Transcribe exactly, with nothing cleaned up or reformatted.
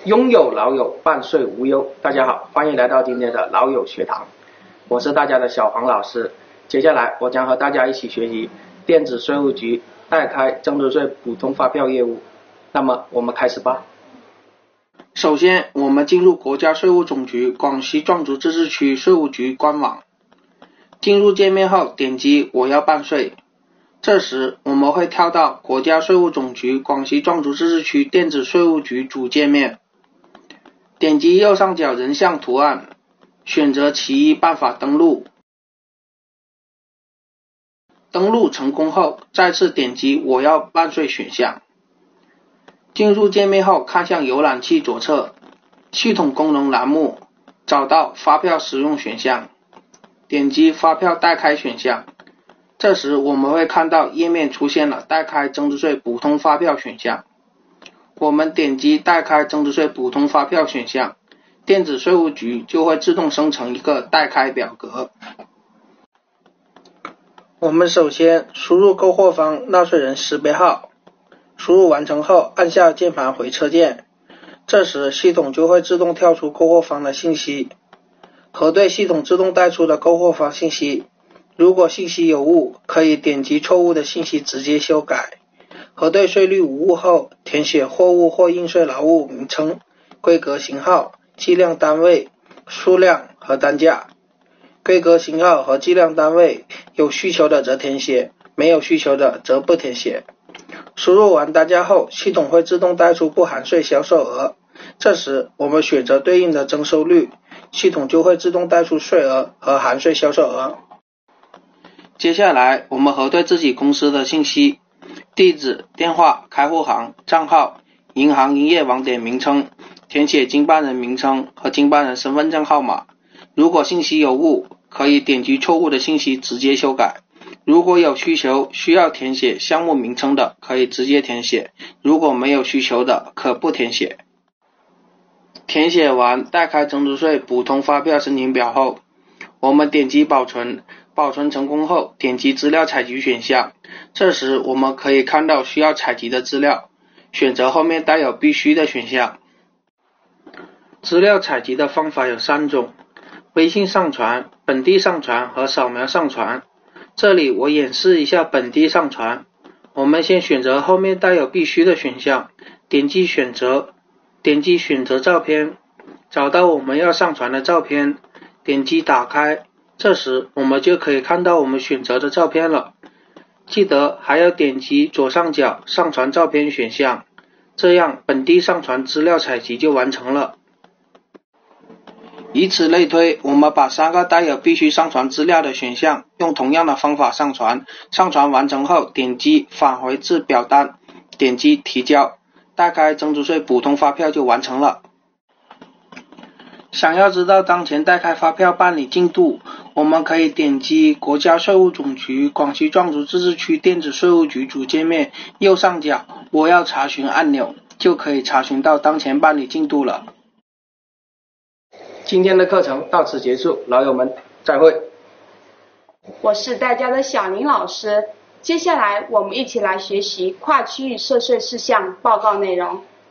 拥有老友，办税无忧。大家好，欢迎来到今天的老友学堂，我是大家的小黄老师。接下来我将和大家一起学习电子税务局代开增值税普通发票业务。那么我们开始吧。首先，我们进入国家税务总局广西壮族自治区税务局官网。进入界面后，点击我要办税。这时我们会跳到国家税务总局广西壮族自治区电子税务局主界面，点击右上角人像图案，选择其一办法登录。登录成功后，再次点击我要办税选项。进入界面后，看向浏览器左侧系统功能栏目，找到发票使用选项，点击发票代开选项。这时我们会看到页面出现了代开增值税普通发票选项，我们点击代开增值税普通发票选项，电子税务局就会自动生成一个代开表格。我们首先输入购货方纳税人识别号，输入完成后按下键盘回车键，这时系统就会自动跳出购货方的信息，核对系统自动带出的购货方信息。如果信息有误，可以点击错误的信息直接修改。核对税率无误后，填写货物或应税劳务名称、规格型号、计量单位、数量和单价。规格型号和计量单位有需求的则填写，没有需求的则不填写。输入完单价后，系统会自动带出不含税销售额，这时我们选择对应的征收率，系统就会自动带出税额和含税销售额。接下来我们核对自己公司的信息，地址、电话、开户行、账号、银行营业网点名称，填写经办人名称和经办人身份证号码。如果信息有误，可以点击错误的信息直接修改。如果有需求需要填写项目名称的，可以直接填写，如果没有需求的，可不填写。填写完代开增值税普通发票申请表后，我们点击保存，保存成功后点击资料采集选项，这时我们可以看到需要采集的资料，选择后面带有必须的选项。资料采集的方法有三种，微信上传、本地上传和扫描上传。这里我演示一下本地上传。我们先选择后面带有必须的选项，点击选择，点击选择照片，找到我们要上传的照片，点击打开，这时我们就可以看到我们选择的照片了。记得还要点击左上角上传照片选项，这样本地上传资料采集就完成了。以此类推，我们把三个带有必须上传资料的选项用同样的方法上传，上传完成后点击返回至表单，点击提交，代开增值税普通发票就完成了。想要知道当前代开发票办理进度，我们可以点击国家税务总局广西壮族自治区电子税务局主界面右上角我要查询按钮，就可以查询到当前办理进度了。今天的课程到此结束，老友们再会。 我是大家的小林老师，接下来我们一起来学习跨区域涉税事项报告内容。